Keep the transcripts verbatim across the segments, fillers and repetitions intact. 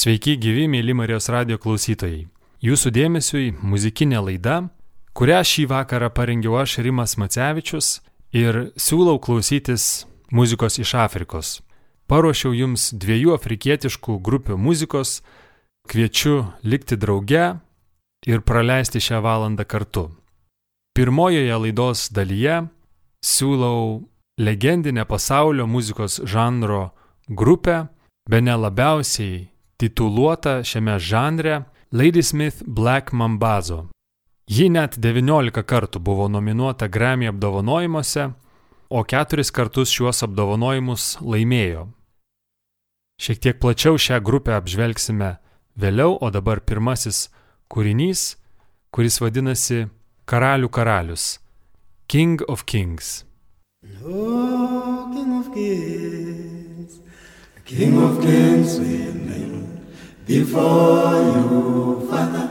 Sveiki, gyvi, mėly Marijos radijo klausytojai. Jūsų dėmesiui muzikinė laida, kurią šį vakarą parengiau aš, Rimas Macevičius, ir siūlau klausytis muzikos iš Afrikos. Paruošiau jums dviejų afrikietiškų grupių muzikos, kviečiu likti drauge ir praleisti šią valandą kartu. Pirmojoje laidos dalyje siūlau legendinę pasaulio muzikos žanro grupę, bene labiausiai tituluota šiame žanre Ladysmith Black Mambazo. Ji net devyniolika kartų buvo nominuota Grammy apdovanojimuose, o keturis kartus šiuos apdovanojimus laimėjo. Šiek tiek plačiau šią grupę apžvelgsime vėliau, o dabar pirmasis kūrinys, kuris vadinasi Karalių karalius, King of Kings. Oh, King of Kings, King of Kings, we kneel before you, Father,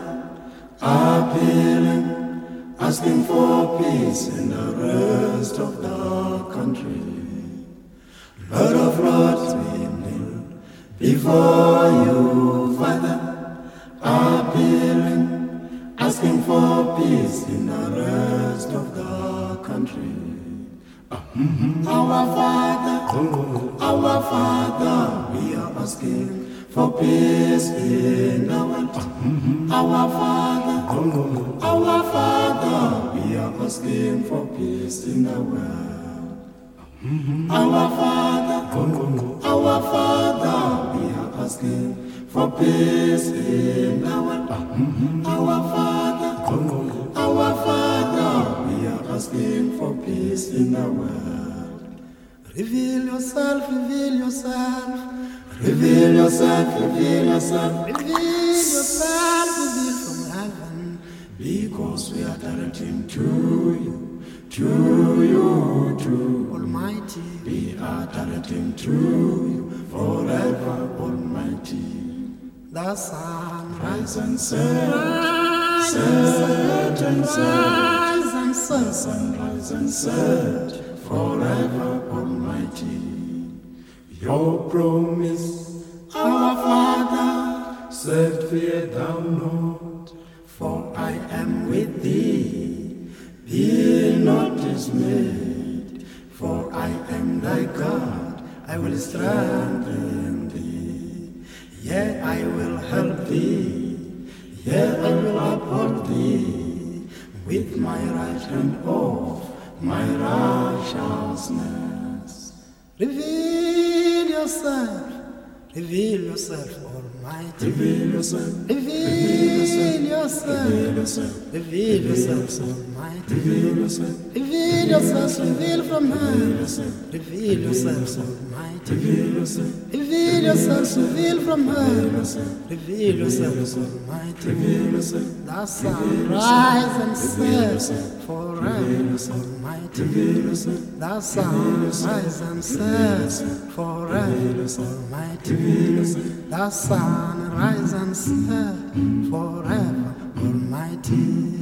appealing, asking for peace in the rest of the country. Lord of Lords, we kneel before you, Father, appealing, asking for peace in the rest of the country. Our Father, our Father, we are asking for peace in the world. Our Father, our Father, we are asking for peace in the world. Our Father, our Father, we are asking for peace in the world. Our Father, our Father, we are asking for peace in the world. Reveal yourself, reveal yourself, reveal yourself, reveal yourself, reveal yourself, reveal from heaven, because we are directing to you, to you, to Almighty. We are directing to you forever, Almighty. The sun rise and set, set and set, and set, sun rise and set, forever, Almighty. Your promise, our Father, set fear thou not, for I am with thee. Be not dismayed, for I am thy God, I will strengthen thee. Yea, I will help thee, yea, I will uphold thee with my right hand of my righteousness. Reveal yourself, reveal yourself, Almighty. Reveal yourself, reveal yourself, reveal yourself, Almighty. Reveal yourself, reveal yourself, reveal from heaven. Reveal yourself, Almighty. Reveal yourself, reveal yourself, reveal from heaven. Reveal yourself, Almighty. Reveal yourself, the sun rise and set forever, Almighty. Reveal yourself, the sun rise and set forever, Almighty. Reveal yourself, the sun rise and set forever, Almighty.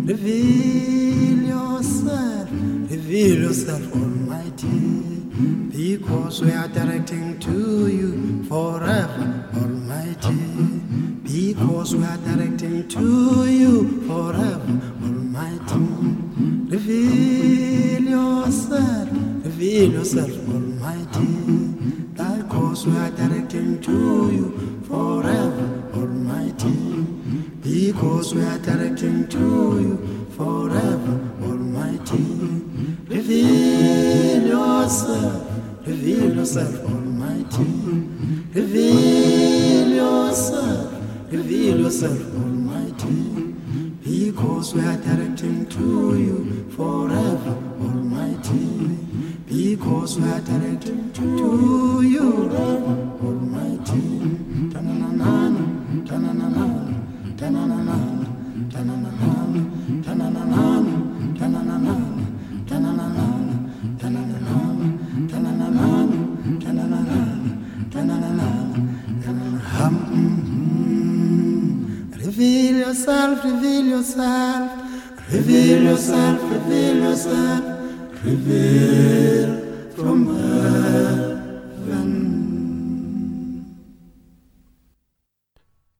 Reveal yourself, reveal yourself, Almighty, because we are directing to you forever, Almighty. Because we are directing to you forever, Almighty. Reveal yourself, reveal yourself, Almighty. Because we are directing to you forever, Almighty. Because we are directing to you forever, Almighty. Reveal yourself, reveal yourself, Almighty. Reveal yourself, reveal yourself, Almighty. Because we are directing to you forever, Almighty. Because we are directing to you forever, Almighty. Ta-na-na-na, ta-na-na-na, ta-na-na-na, ta-na-na-na, ta-na-na-na, ta-na-na-na, ta-na-na-na, ta-na-na-na, ta-na-na-na, ta-na-na-na, ta-na-na-na, ta-na-na-na. Reveal yourself, reveal yourself, reveal yourself, reveal yourself, reveal from heaven.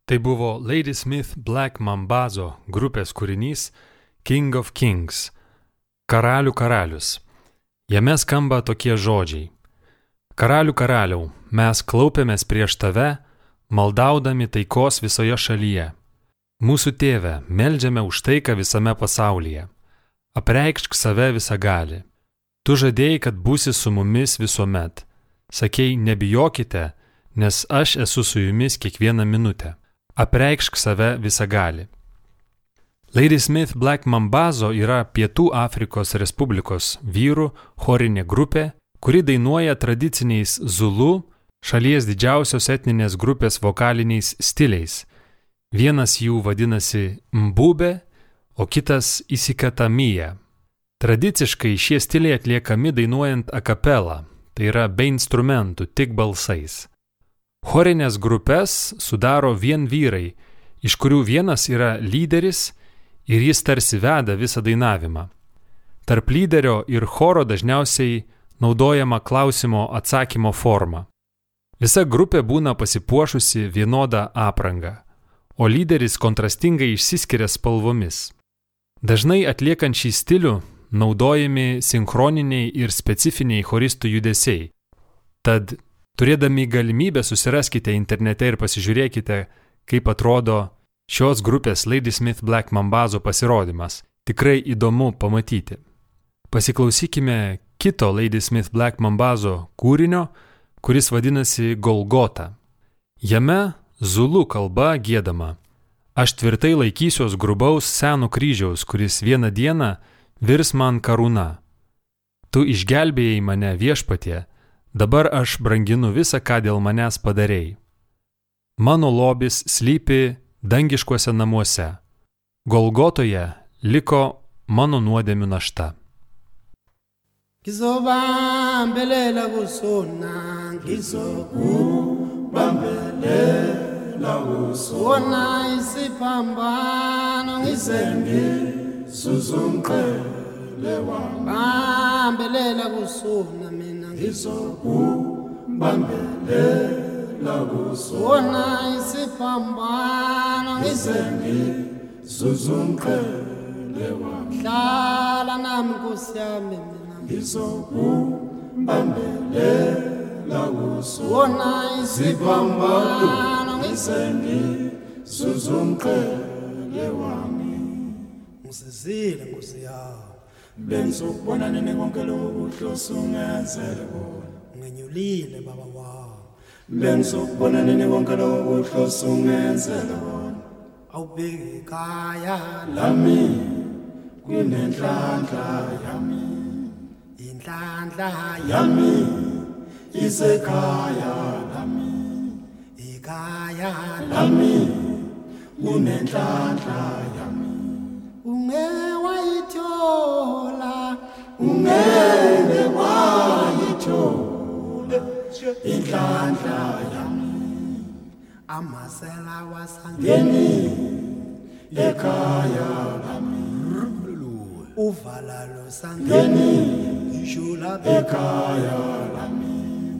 Tai buvo Ladysmith Black Mambazo grupės kūrinys King of Kings – Karalių karalius. Jame skamba tokie žodžiai. Karalių karaliau, mes klaupėmės prieš tave, maldaudami taikos visoje šalyje. Mūsų tėve, meldžiame už taiką visame pasaulyje. Apreikšk save visagali. Tu žadėjai, kad būsi su mumis visuomet. Sakei, nebijokite, nes aš esu su jumis kiekvieną minutę. Apreikšk save visagali. Ladysmith Black Mambazo yra Pietų Afrikos Respublikos vyrų chorinė grupė, kuri dainuoja tradiciniais Zulu, šalies didžiausios etninės grupės vokaliniais stiliais. Vienas jų vadinasi Mbube, o kitas Isikatamija. Tradiciškai šie stiliai atliekami dainuojant a capella, tai yra be instrumentų, tik balsais. Chorinės grupės sudaro vien vyrai, iš kurių vienas yra lyderis ir jis tarsi veda visą dainavimą. Tarp lyderio ir choro dažniausiai naudojama klausimo atsakymo forma. Visa grupė būna pasipuošusi vienodą aprangą, o lyderis kontrastingai išsiskiria spalvomis. Dažnai atliekant šį stilių naudojami sinchroniniai ir specifiniai choristų judesiai. Tad turėdami galimybę susiraskite internete ir pasižiūrėkite, kaip atrodo šios grupės Ladysmith Black Mambazo pasirodymas. Tikrai įdomu pamatyti. Pasiklausykime kito Ladysmith Black Mambazo kūrinio, kuris vadinasi Golgota. Jame Zulu kalba giedama. Aš tvirtai laikysiuos grubaus seno kryžiaus, kuris vieną dieną virs man karūna. Tu išgelbėjai mane viešpatie, dabar aš branginu visą, ką dėl manęs padarei. Mano lobis slypi dangiškuose namuose. Golgotoje liko mano nuodėmių našta. Ngizobambelela kusona, ngizobambelela kusona isiphambano ngizengizuzumqele wami. Bambelela kusona mina ngizobambelela kusona isiphambano ngizengizuzumqele wami. Hlala nami Nkosi yami mina ngizobambelela kusona isiphambano ngizengizuzumqele wami. Ngisizile Nkosi yami, bengizokubona nini konke lokhu hlosungenzele bona. Ngenyulile baba wami, bengizokubona nini konke lokhu hlosungenzele bona. Awubheki ekhaya lami kunenhlanhla yami, inhlanhla yami isekhaya lami, ekhaya lami kunenhlanhla yami. Ungewayithola, ungeke wayithola inhlanhla yami. Amasela wasangeni ekhaya lami, uvalalo sangeni ishula ekhaya lami.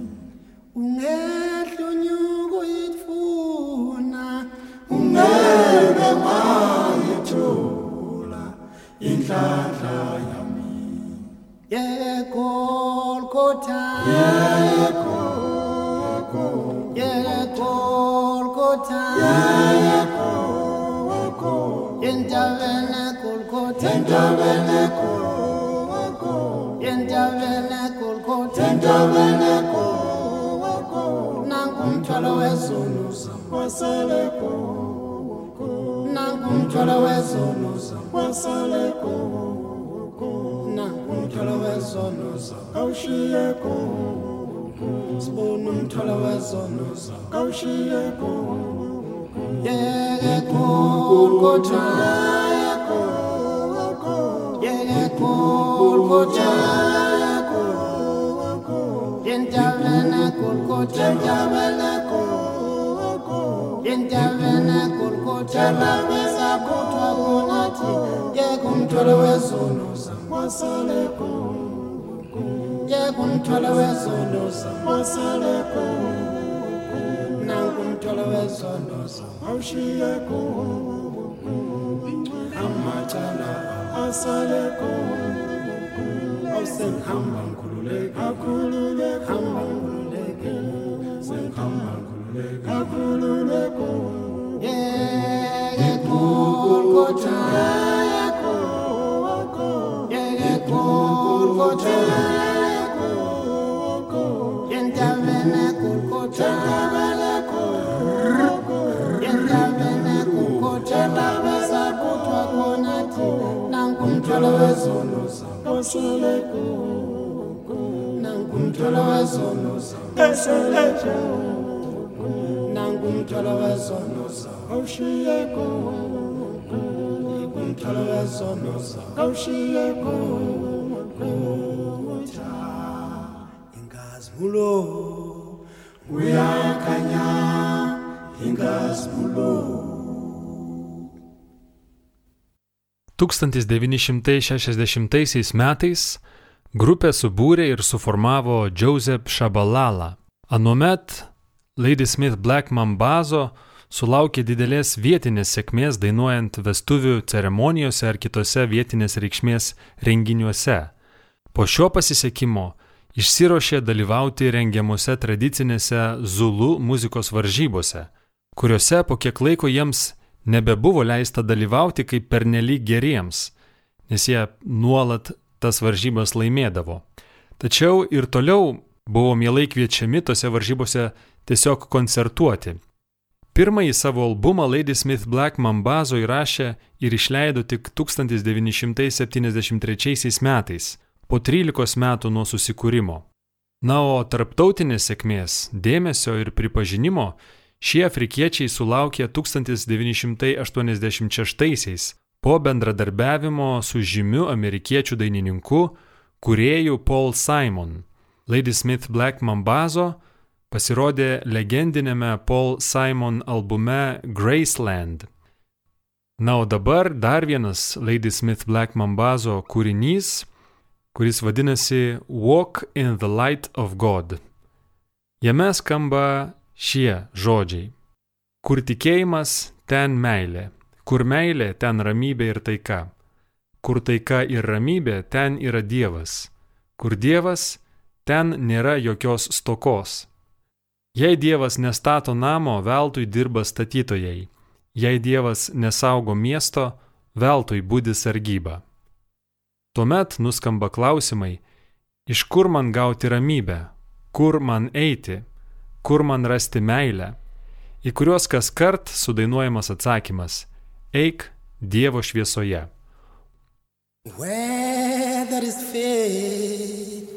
Ungehlonyuko yitfuna, ungeke wayithola inhlanhla yami. Yegolgotha, yegolgotha, yegolgotha, yegolgotha, endaweni Golgotha, endaweni Golgotha, endaweni Golgotha, endaweni Golgotha. Nangu umthwalo wezono zami wasale Golgotha, nangu umthwalo wezono zami wasale Golgotha, nangu umthwalo wezono zami awushiye Golgotha, sibona umthwalo wezono zami awushiye Golgotha. Yegolgotha, Golgotha, endaweni Golgotha, endaweni Golgotha, endaweni Golgotha, labisa kuthwa kunathi, yeka umthwalo wezono zami wasale Golgotha, yeka umthwalo wezono zami wasale Golgotha, nangu umthwalo Namkumthola wezonoza awushiyeko amathala asaleko awusengihamba ngikhululeke akhululeke hamba ngikhululeke sengihamba ngikhululeke akhululeke yeah Golgotha yeah Golgotha yentavene Golgotha yentavene Golgotha tabeza kutwa konati namkumthola wezonoza awushiyeko namkumthola wezonoza awushiyeko namkumthola wezonoza awushiyeko namkumthola wezonoza awushiyeko ingazimulo uyakhanya ingazimulo. tūkstantis devyni šimtai šešiasdešimtaisiais metais grupę subūrė ir suformavo Joseph Shabalala. Anuomet Ladysmith Black Mambazo sulaukė didelės vietinės sėkmės dainuojant vestuvių ceremonijose ar kitose vietinės reikšmės renginiuose. Po šio pasisekimo išsiruošė dalyvauti rengiamuose tradicinėse Zulu muzikos varžybose, kuriuose po kiek laiko jiems nebebuvo leista dalyvauti kaip pernelyg geriems, nes jie nuolat tas varžybas laimėdavo. Tačiau ir toliau buvo mielai kviečiami tose varžybose tiesiog koncertuoti. Pirmąjį savo albumą Ladysmith Black Mambazo įrašė ir išleido tik tūkstantis devyni šimtai septyniasdešimt trečiaisiais metais, po trylikos metų nuo susikūrimo. Na, o tarptautinės sėkmės, dėmesio ir pripažinimo šie afrikiečiai sulaukė tūkstantis devyni šimtai aštuoniasdešimt šeštaisiais po bendradarbiavimo su žymiu amerikiečių dainininku, kūrėju Paul Simon. Ladysmith Black Mambazo pasirodė legendinėme Paul Simon albume Graceland. Na, o dabar dar vienas Ladysmith Black Mambazo kūrinys, kuris vadinasi Walk in the Light of God. Jame skamba šie žodžiai. Kur tikėjimas, ten meilė. Kur meilė, ten ramybė ir taika. Kur taika ir ramybė, ten yra Dievas. Kur Dievas, ten nėra jokios stokos. Jei Dievas nestato namo, veltui dirba statytojai. Jei Dievas nesaugo miesto, veltui budi sargyba. Tuomet nuskamba klausimai, iš kur man gauti ramybę, kur man eiti, kur man rasti meilę, į kuriuos kas kart sudainuojamas atsakymas – eik Dievo šviesoje. Where there is faith,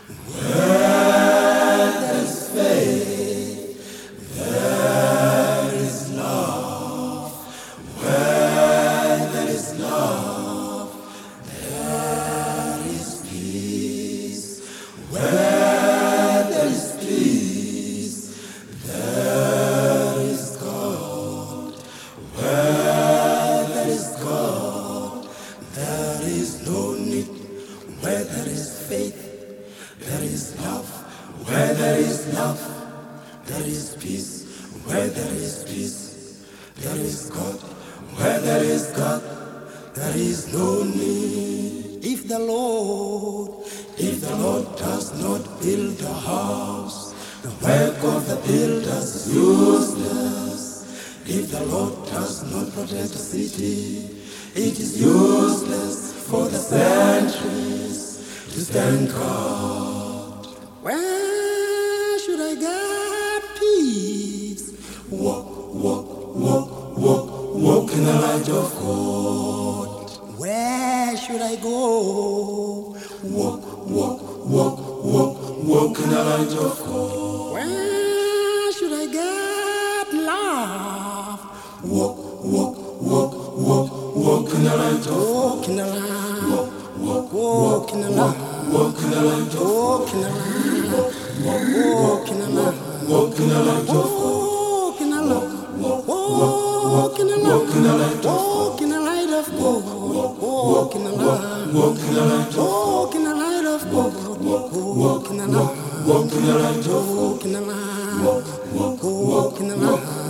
where there is faith, there is love. Where there is love, there is peace. Where there is peace, there is God. Where there is God, there is no need. Where there is faith, there is love. Where there is love, there is peace. Where there is peace, there is God. Where there is God, there is no need. If the Lord, if the Lord does not build a house, the work of the builders is useless. If the Lord does not protect a city, it is useless for the sentries to stand guard. Where should I get peace? Walk, walk, walk, walk, walk in the light of God. Where should I go? Walk, walk, walk, walk, walk in the light of God. Where should I get love? Walk, walk, walk, walk, walk in the light of God. Walk in the light. Walk, walk, walk in the light. Walk in the light of God. Walk in the light. Walk in the light. Walk in the light of God. Walk in the light. Walk in the light. Walk in the light. Walk in the light of God. Walk in the light. Walk in the light. Walk in the light of God. Walk in the light. Walk in the light. Walk in the light. Walk in the light. Walk in the light.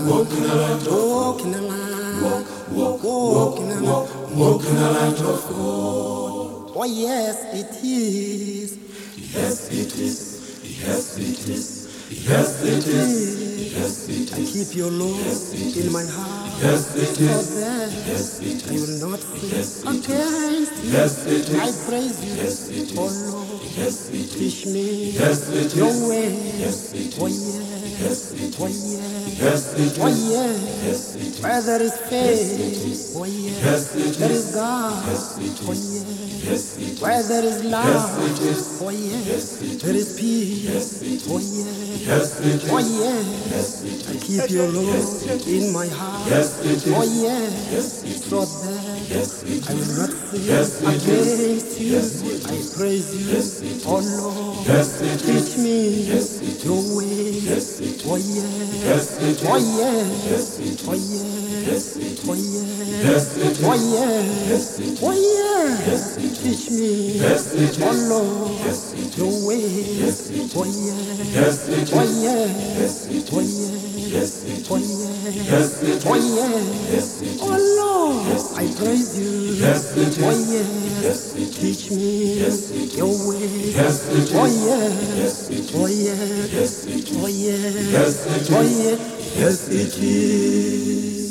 walk in the light, walk, walk, walk in the light, walk in the light of God. Oh yes, it is. Yes, it is. Yes, it is. Yes, it is. Yes, it is. I keep your law in my heart. Yes, it is. So that yes, it is. I will not sin against you. Yes, it is. I praise you. Yes, it is. Oh Lord, yes, it is. Teach me yes, it is. Your way. Yes, it is. Oh yeah. Yes, it is. Oh yeah. Yes, it is. Oh yeah. Yes, it is. Where there is faith. Oh yeah. Yes, it is. There is God. Yes, it is. Oh yeah. Yes, it is. Where there is love. Yes, it is. Oh yeah. Yes, it is. There is peace. Yes, it is. Oh yeah. Yes, it is. Oh yeah. Yes, it is. I keep your law yes, in my heart. Yes, it is. Oh yeah. Yes, it is. So that yes, it is. I will not sin yes, against you. Yes, it is. I praise you. Yes, it is. Oh Lord. Yes, it is. Teach me yes, it is. Your way. Yes, it is. Oh yeah. Yes, it is. Oh yeah. Yes, it is. Oh yeah. Yes, it is. Oh yeah. Yes, it is. Oh yeah. Yes, it is. Oh yeah. Yes, it is. Teach me yes, it is. Oh Lord. Yes, it is. Your way. Yes, it is. Oh yeah. Yes, it is. Oh yeah. Yes, it is. Oh yeah. Yes, it is. Oh yeah. Yes, it is. Oh yeah. Yes, it is. Oh Lord. Yes, I praise you. Yes, it is. Oh yeah. Yes, it is. Teach me yes, it is. Your way. Yes, it is. Oh yeah. Yes, it is. Oh yeah. Yes, it is. Oh yeah. Yes, it is. Oh yeah. Yes, it is.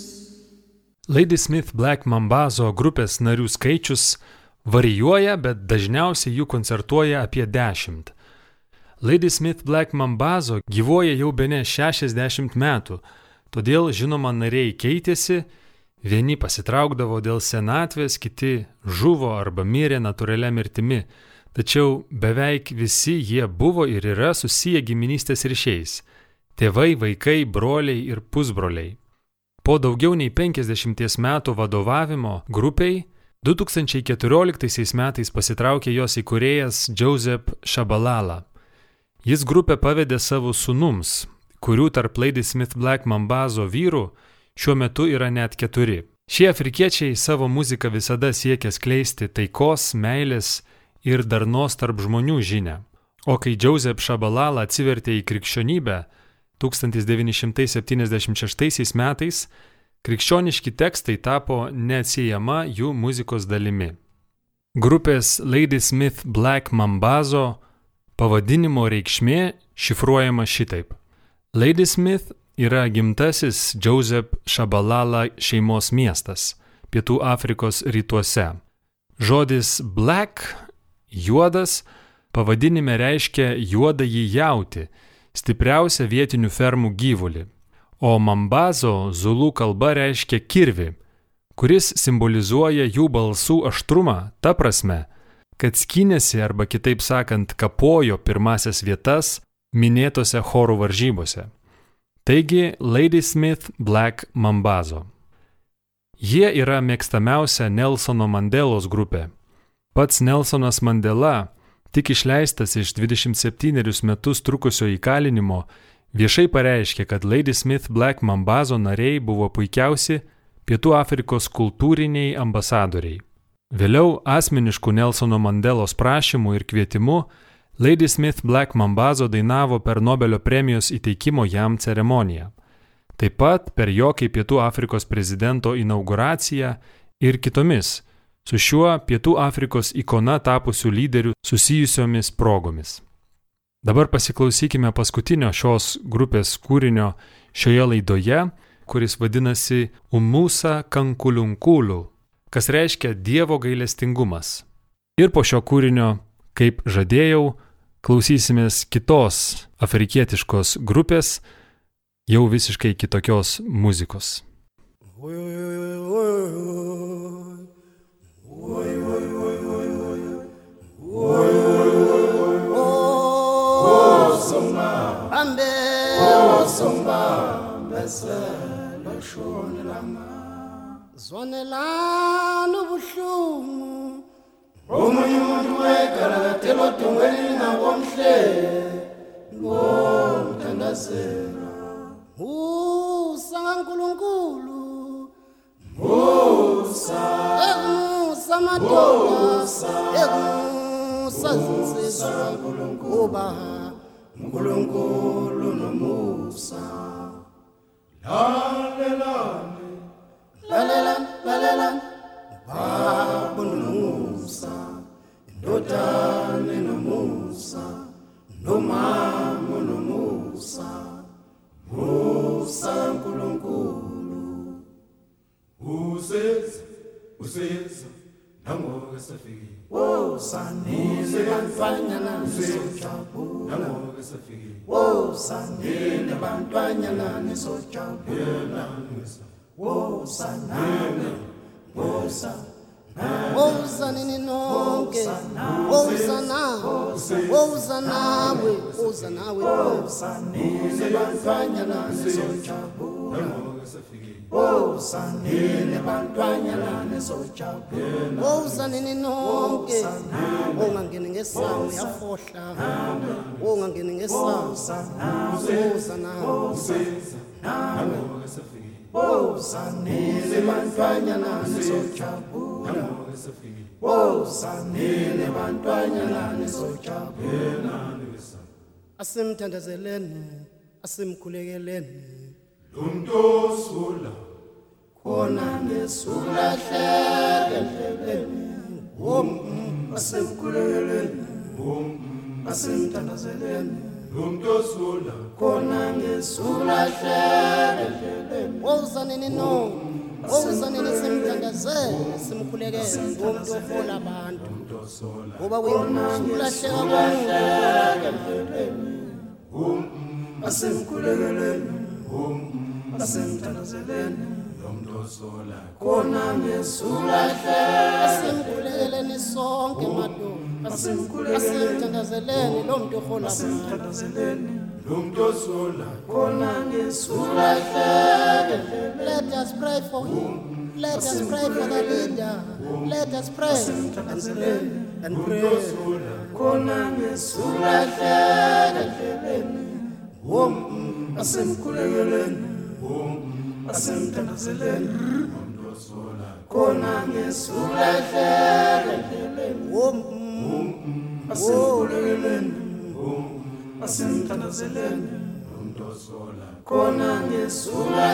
Ladysmith Black Mambazo grupės narių skaičius varijuoja, bet dažniausiai jų koncertuoja apie dešimt. Ladysmith Black Mambazo gyvuoja jau bene šešiasdešimt metų, todėl žinoma nariai keitėsi, vieni pasitraukdavo dėl senatvės, kiti žuvo arba mirė natūralia mirtimi, tačiau beveik visi jie buvo ir yra susiję giminystės ryšiais – tėvai, vaikai, broliai ir pusbroliai. Po daugiau nei penkiasdešimties metų vadovavimo grupiai du tūkstančiai keturioliktaisiais metais pasitraukė jos įkūrėjas Joseph Shabalala. Jis grupę pavedė savo sūnums, kurių tarp Ladysmith Black Mambazo vyrų šiuo metu yra net keturi. Šie afrikiečiai savo muziką visada siekia skleisti taikos, meilės ir darnos tarp žmonių žinią. O kai Joseph Shabalala atsivertė į krikščionybę tūkstantis devyni šimtai septyniasdešimt šeštaisiais metais, krikščioniški tekstai tapo neatsiejama jų muzikos dalimi. Grupės Ladysmith Black Mambazo pavadinimo reikšmė šifruojama šitaip. Ladysmith yra gimtasis Joseph Shabalala šeimos miestas, Pietų Afrikos rytuose. Žodis black, juodas, pavadinime reiškia juodąjį jautį, stipriausią vietinių fermų gyvulį, o Mambazo zulų kalba reiškia kirvį, kuris simbolizuoja jų balsų aštrumą, ta prasme, kad skynėsi arba kitaip sakant kapojo pirmasias vietas minėtose chorų varžybose. Taigi Ladysmith Black Mambazo. Jie yra mėgstamiausia Nelsono Mandelos grupė. Pats Nelsonas Mandela, tik išleistas iš dvidešimt septynerius metus trukusio įkalinimo, viešai pareiškė, kad Ladysmith Black Mambazo nariai buvo puikiausi Pietų Afrikos kultūriniai ambasadoriai. Vėliau asmeniškų Nelsono Mandelos prašymų ir kvietimu Ladysmith Black Mambazo dainavo per Nobelio premijos įteikimo jam ceremoniją. Taip pat per jo kaip Pietų Afrikos prezidento inauguraciją ir kitomis, su šiuo Pietų Afrikos ikona tapusių lyderių susijusiomis progomis. Dabar pasiklausykime paskutinio šios grupės kūrinio šioje laidoje, kuris vadinasi Umusa Kankulunkulu, kas reiškia Dievo gailestingumas. Ir po šio kūrinio, kaip žadėjau, klausysimės kitos afrikietiškos grupės, jau visiškai kitokios muzikos. Zonelana ubuhlungu omunye umuntu wegalatelo dongweni ngomhle ngomthandazela Musa kaNkulunkulu Musa Musa madoda Musa zinsizwa kuba Nkulunkulu noMusa La lalelani lalelani lalelani baba nomusa indodana nomusa nomama nomusa musa nkulunkulu useza useza nangoke safiki wo sanile bantwanyana nisojabula nangoke safiki wo sanile bantwanyana nisojabula wo sanane wosa wosa nini nonke wosa nawe wosa nawe wosa nawe wosa nini bantwanyana nisojabula nangoke safiki wosa nini bantwanyana nisojabula wosa nini nonke ongangeni ngesango yafohla ongangeni ngesango wosa nawe nangoke safiki wosa nini bantwanyana nisojabula nangoke safiki wosa nini bantwanyana nisojabula asimthandazeleni asimkhulekeleni lumntosula khona ngesula hleleleni wom asimkhulekeleni wom asimthandazeleni lumntosula khona ngesula hleleleni wosa nini no wosa nini simthandazele simkhulekele umuntu ofola abantu ngoba uyisula hleleleni wom asimkhulekeleni wom asimthandazeleni lomntosula khona ngesula asimkhulekeleni sonke madoda asimthandazeleni lomuntu ohola asimthandazeleni lomntosula khona ngesula let us pray for him let us pray for the leader let us pray and pray and pray khona ngesula wom asimkhulekeleni wom asimthandazeleni lomntosula khona ngesula wom asimkhulekeleni wom asimthandazeleni lomntosula khona ngesula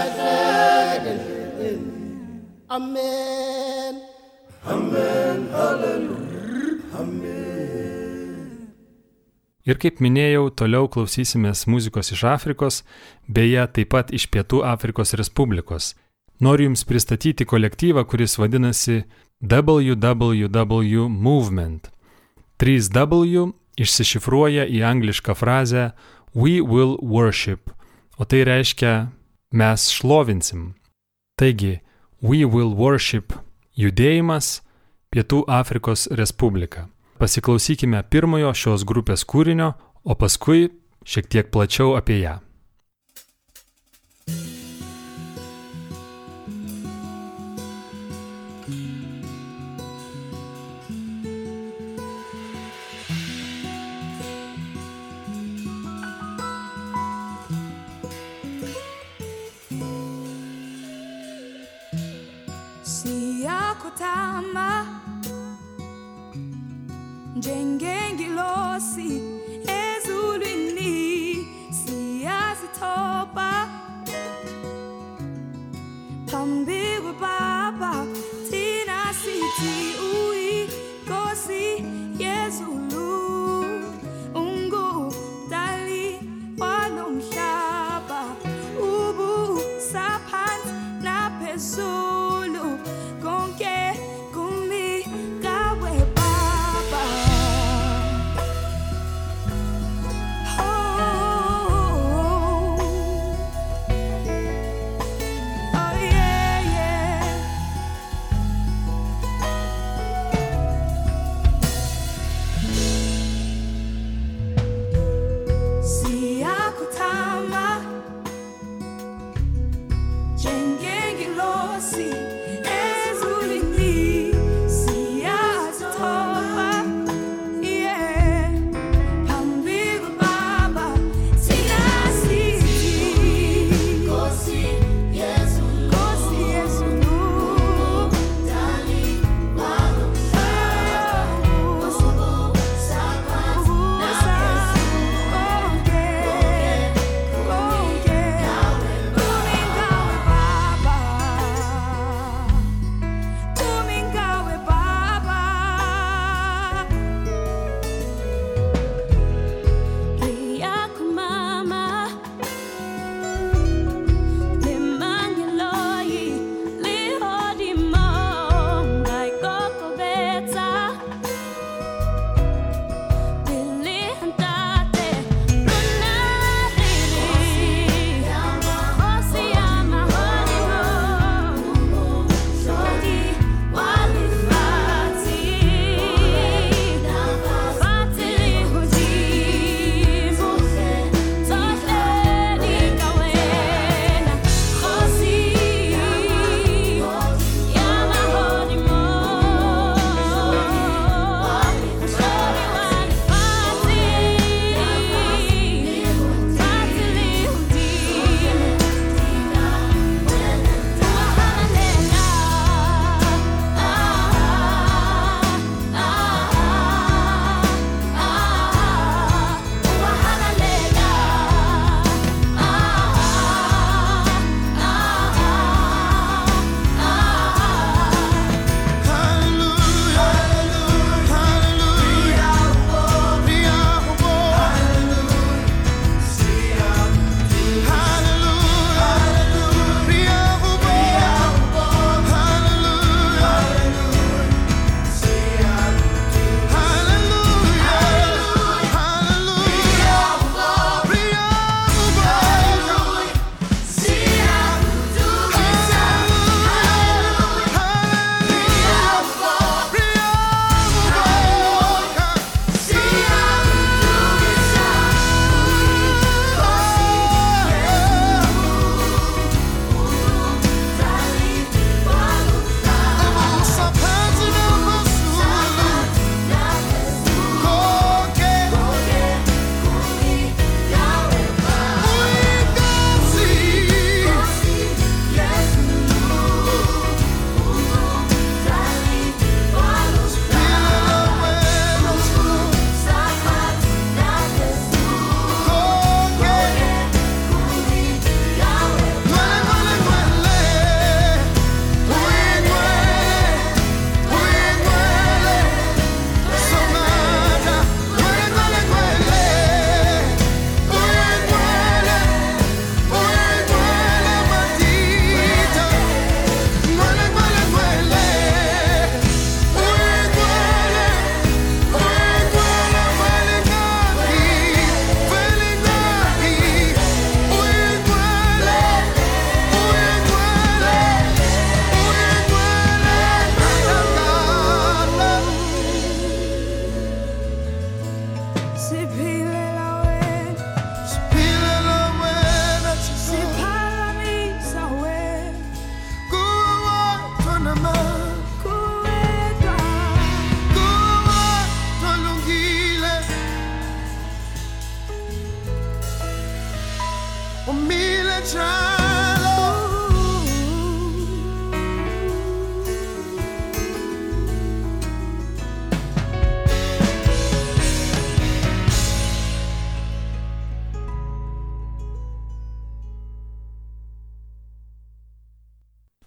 amen amen hallelujah amen. Ir kaip minėjau, toliau klausysimės muzikos iš Afrikos, beje, taip pat iš Pietų Afrikos Respublikos. Noriu Jums pristatyti kolektyvą, kuris vadinasi W W W Movement. trys W išsišifruoja į anglišką frazę We will worship, o tai reiškia mes šlovinsim. Taigi, We will worship judėjimas Pietų Afrikos Respublika. Pasiklausykime pirmojo šios grupės kūrinio, o paskui šiek tiek plačiau apie ją. Siyakutama njengengilosi ezulwini siyazithoba phambi kwebaba thina sithi uyinkosi yezulu ungudali walomhlaba ubusa phansi naphezulu konke kumi kawe baba. See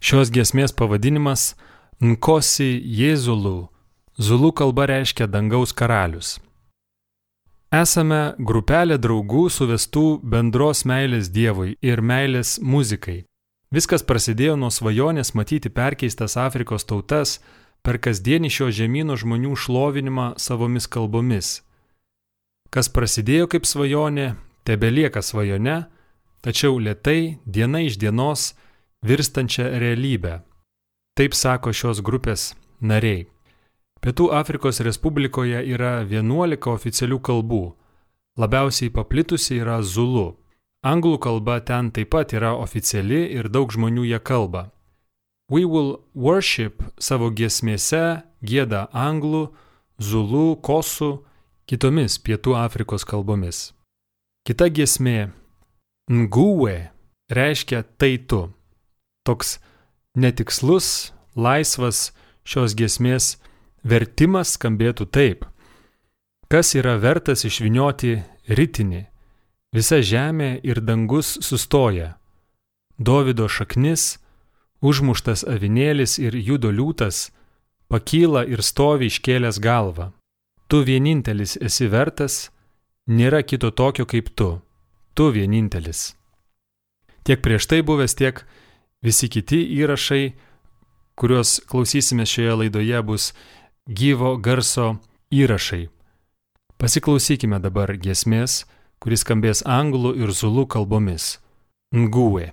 Šios giesmės pavadinimas Nkosi Jėzulu, zulų kalba reiškia dangaus karalius. Esame grupelė draugų suvestų bendros meilės Dievui ir meilės muzikai. Viskas prasidėjo nuo svajonės matyti perkeistas Afrikos tautas per kasdienį šio žemyno žmonių šlovinimą savomis kalbomis. Kas prasidėjo kaip svajonė, tebelieka svajone, tačiau lėtai, diena iš dienos, virstančia realybę. Taip sako šios grupės nariai. Pietų Afrikos Respublikoje yra vienuolika oficialių kalbų. Labiausiai paplitusi yra zulų. Anglų kalba ten taip pat yra oficiali ir daug žmonių ją kalba. We Will Worship savo giesmėse gieda anglų, zulų, kosų, kitomis Pietų Afrikos kalbomis. Kita giesmė Nguwe reiškia tai tu. Toks netikslus, laisvas šios giesmės vertimas skambėtų taip. Kas yra vertas išvynioti ritinį? Visa žemė ir dangus sustoja. Dovido šaknis, užmuštas avinėlis ir judo liūtas pakyla ir stovi iškėlęs galvą. Tu vienintelis esi vertas, nėra kito tokio kaip tu. Tu vienintelis. Tiek prieš tai buvęs, tiek visi kiti įrašai, kuriuos klausysime šioje laidoje, bus gyvo garso įrašai. Pasiklausykime dabar giesmės, kuris skambės anglų ir zulų kalbomis. Nguwe.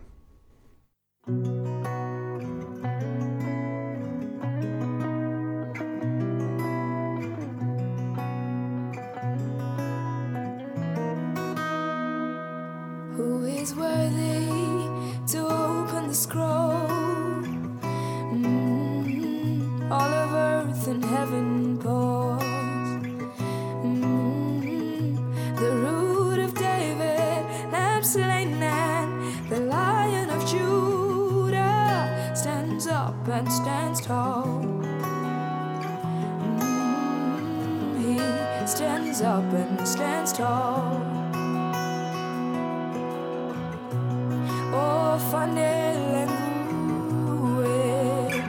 Who is worthy to open the scroll? Mm-hmm. All of earth and heaven pause. Mm-hmm. The root of David, lamb slain, and the Lion of Judah stands up and stands tall. Mm-hmm. He stands up and stands tall. Oh, Fanele Nguwe.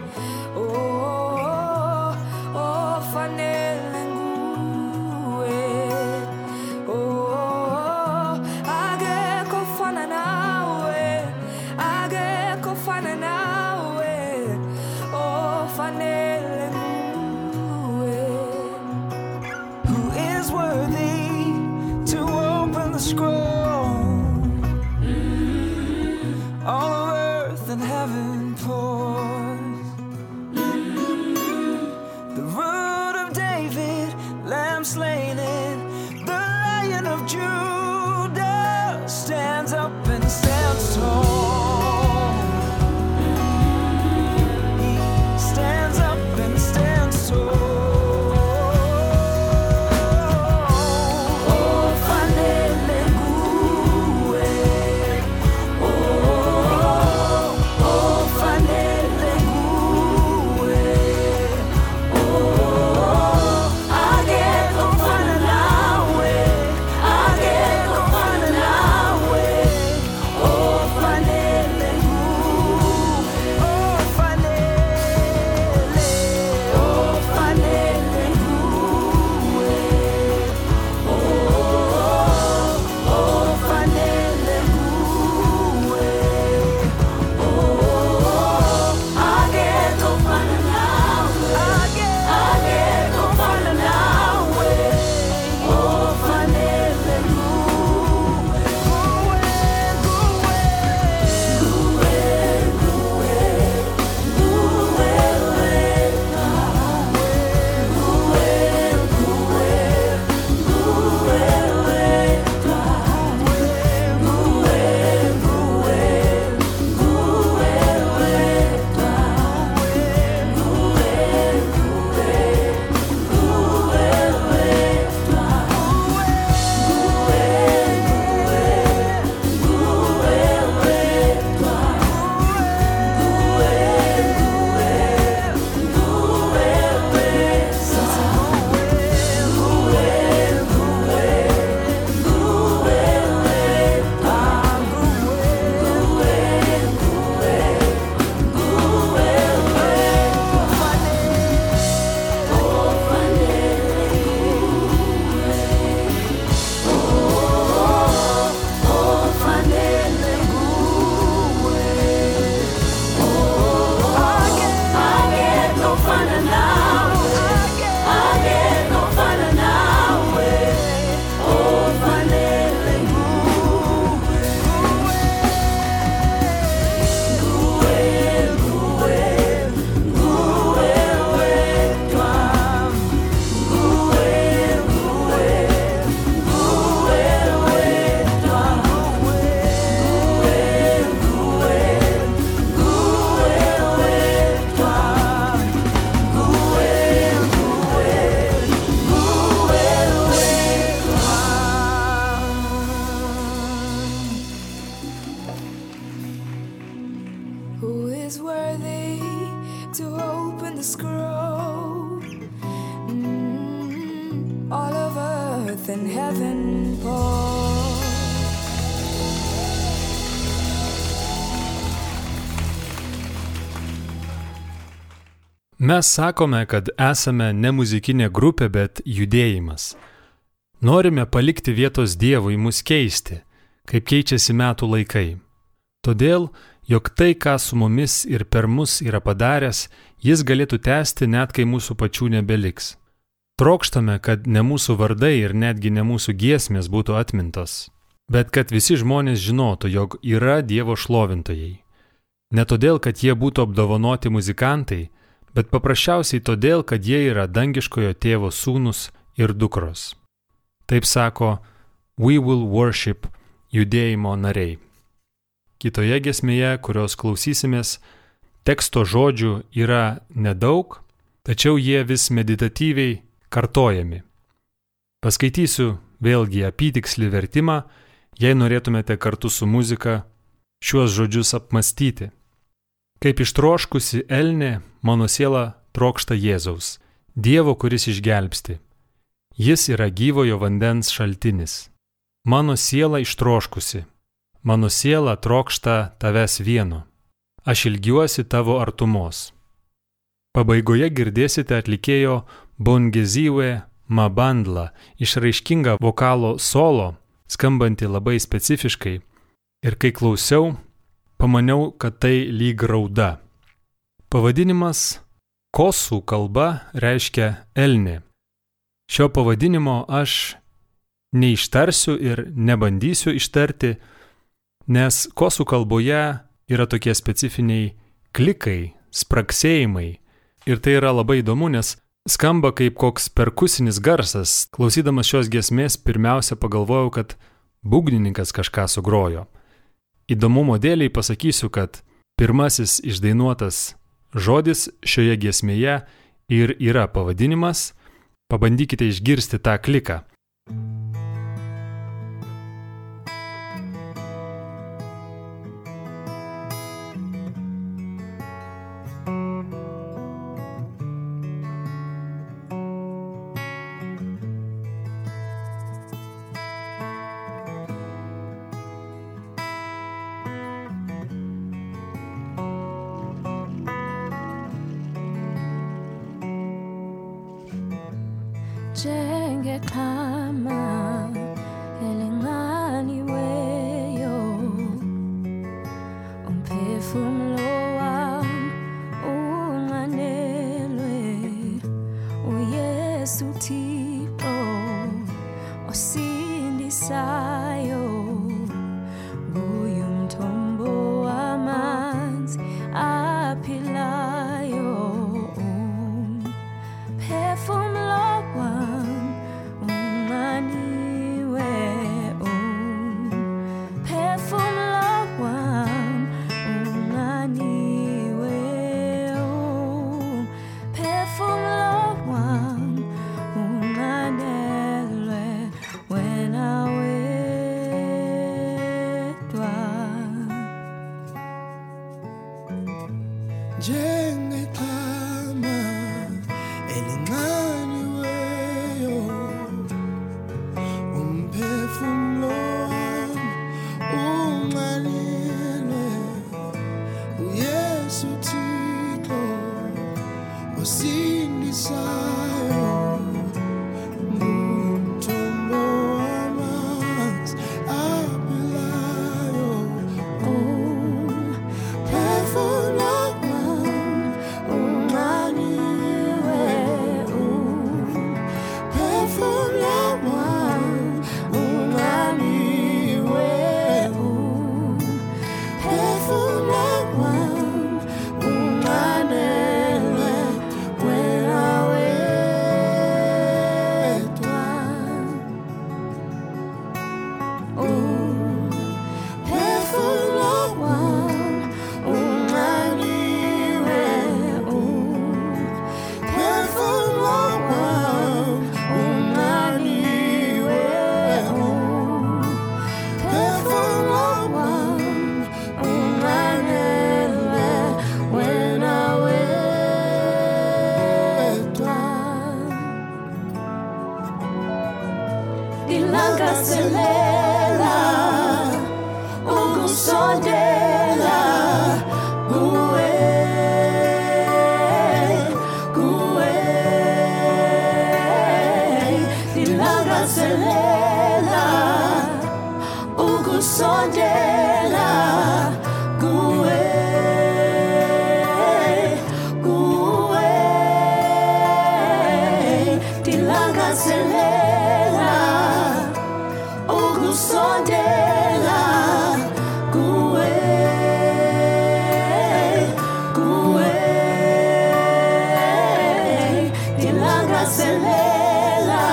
Oh, oh, Fanele Nguwe. Oh, age kofana nawe, age kofana nawe. Oh, Fanele Nguwe. Who is worthy to open the scroll? All of earth and heaven pours. The root of David, lamb slain, and the Lion of Judah stands up and stands tall. He stands up and stands tall. Again, is worthy to open the scroll. Mm, all of earth and heaven pour. Mes sakome, kad esame ne muzikinė grupė, bet judėjimas. Norime palikti vietos Dievui mus keisti, kaip keičiasi metų laikai. Todėl, jog tai, ką su mumis ir per mus yra padaręs, jis galėtų tęsti net kai mūsų pačių nebeliks. Trokštame, kad ne mūsų vardai ir netgi ne mūsų giesmės būtų atmintos, bet kad visi žmonės žinotų, jog yra Dievo šlovintojai. Ne todėl, kad jie būtų apdovanoti muzikantai, bet paprasčiausiai todėl, kad jie yra dangiškojo tėvo sūnus ir dukros. Taip sako We Will Worship judėjimo nariai. Kitoje giesmėje, kurios klausysimės, teksto žodžių yra nedaug, tačiau jie vis meditatyviai kartojami. Paskaitysiu vėlgi apytikslį vertimą, jei norėtumėte kartu su muzika šiuos žodžius apmastyti. Kaip ištroškusi elnė, mano siela trokšta Jėzaus, Dievo, kuris išgelbsti. Jis yra gyvojo vandens šaltinis. Mano siela ištroškusi, mano siela trokšta tavęs vieno. Aš ilgiuosi tavo artumos. Pabaigoje girdėsite atlikėjo Bongeziwe Mabandla išraiškingą vokalo solo, skambantį labai specifiškai, ir kai klausiau, pamaniau, kad tai lyg rauda. Pavadinimas kosų kalba reiškia elnė. Šio pavadinimo aš neištarsiu ir nebandysiu ištarti, nes kosų kalboje yra tokie specifiniai klikai, spraksėjimai. Ir tai yra labai įdomu, nes skamba kaip koks perkusinis garsas. Klausydamas šios giesmės pirmiausia pagalvojau, kad būgnininkas kažką sugrojo. Įdomumo dėliai pasakysiu, kad pirmasis išdainuotas žodis šioje giesmėje ir yra pavadinimas. Pabandykite išgirsti tą kliką. Njengekama elinganiweyo umphefumulo wami unganelwe uYesu Thixo osindisayo nguye umthombo wamanzi aphilayo umphefumulo wami unganiwe umphefumulo wami unganiwe umphefumulo wami unganelwe wena wedwa njengekama elinganiweyo umphefumulo wami unganelwe uYesu Thixo osindisayo umthombo wamanzi aphilayo umphefumulo unganelwe wena wedwa selela ukusondela kuwe kuwe dilangazelela ukusondela kuwe kuwe dilangazelela ukusondela kuwe kuwe dilangazelela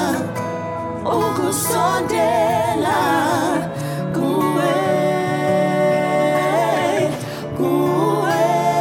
ukusondela kuwe kuwe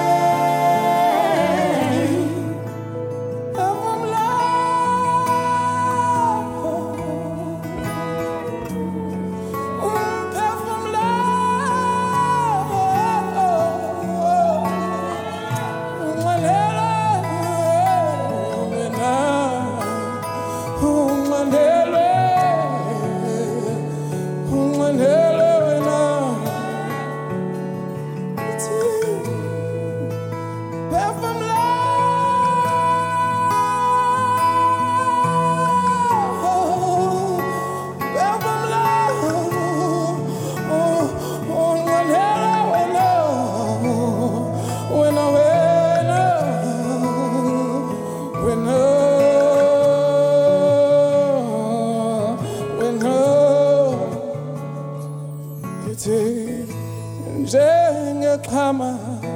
njengexhama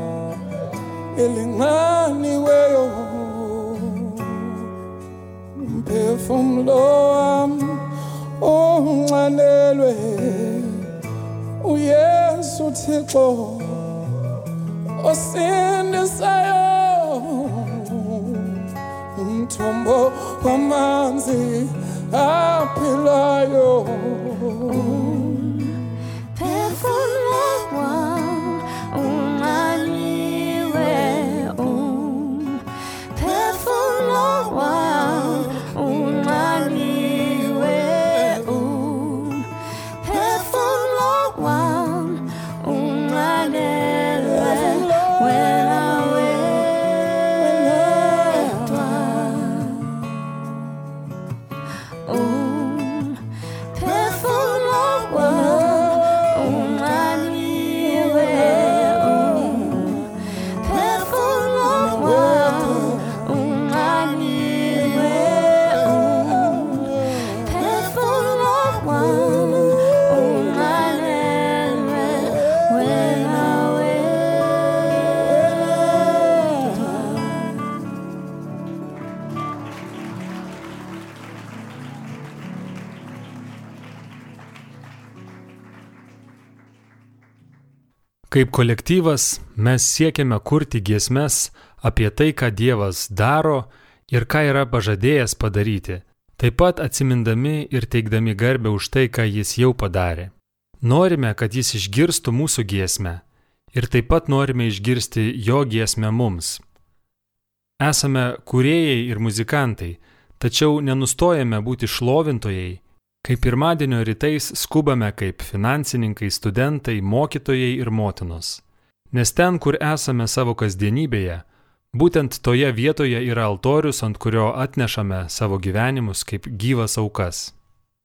elinxaniweyo umphefumlo wami unxanelwe uYesu Thixo osindisayo umthombo wamanzi aphilayo Kaip kolektyvas mes siekiame kurti giesmes apie tai, ką Dievas daro ir ką yra pažadėjęs padaryti, taip pat atsimindami ir teikdami garbę už tai, ką Jis jau padarė. Norime, kad Jis išgirstų mūsų giesmę ir taip pat norime išgirsti Jo giesmę mums. Esame kūrėjai ir muzikantai, tačiau nenustojame būti šlovintojai, kai pirmadienio rytais skubame kaip finansininkai, studentai, mokytojai ir motinos. Nes ten, kur esame savo kasdienybėje, būtent toje vietoje yra altorius, ant kurio atnešame savo gyvenimus kaip gyvas aukas.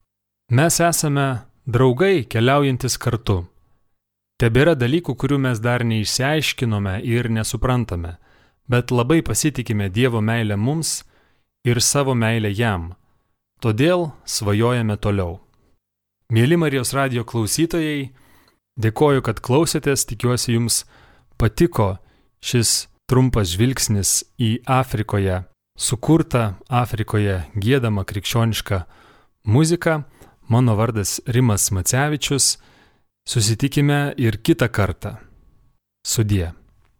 Mes esame draugai keliaujantis kartu. Tebėra dalykų, kurių mes dar neišsiaiškinome ir nesuprantame, bet labai pasitikime Dievo meilę mums ir savo meilę jam. Todėl svajojame toliau. Mieli Marijos radijo klausytojai, dėkoju, kad klausėtės, tikiuosi jums patiko šis trumpas žvilgsnis į Afrikoje sukurtą, Afrikoje giedamą krikščionišką muziką. Mano vardas Rimas Macevičius. Susitikime ir kitą kartą. Sudie.